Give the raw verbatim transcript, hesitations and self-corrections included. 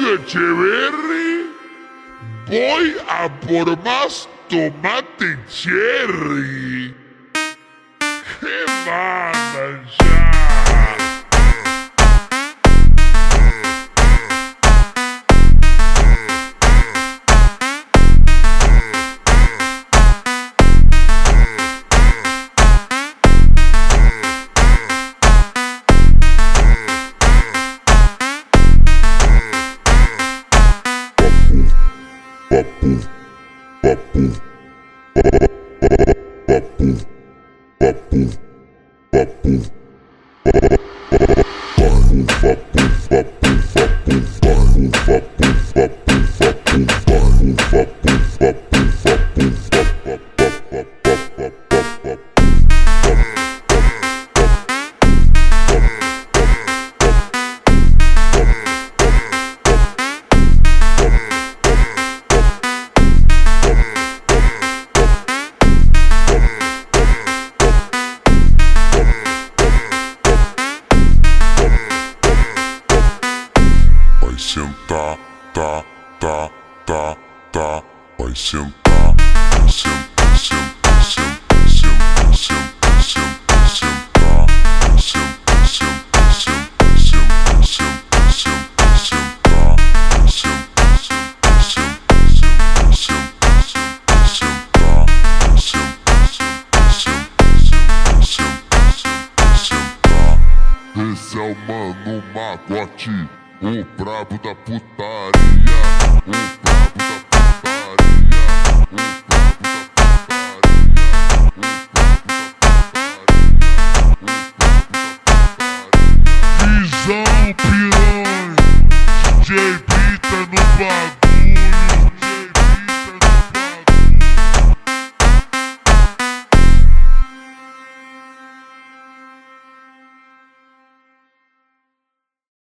Claudio Echeverry, voy a por más tomate cherry. ¡Qué banda ya! Papu, papu, papu, papu, papu, vai sentar, tá, tá, tá, tá, vai sentar, vai sentar, sentar, sentar, sentar, sentar, sentar, sentar, vai sentar, sentar, sentar, sentar, sentar, sentar, sentar, vai sentar, sentar, sentar, sentar, sentar, sentar, sentar, vai sentar, sentar, sentar, sentar, sentar, sentar. Esse é o Mano Magote, o brabo da putaria, o brabo da putaria, o